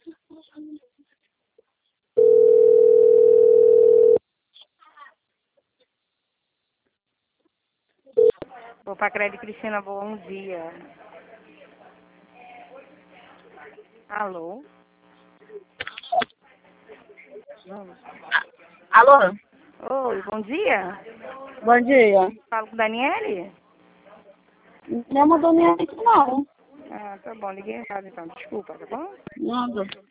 Opa, Crédito Cristina, bom dia. Alô? Alô? Oi, bom dia. Bom dia. Falo com Daniele? Não mandou nem aqui, não. Ah, tá bom, liguei errado então, desculpa, tá bom? Nada.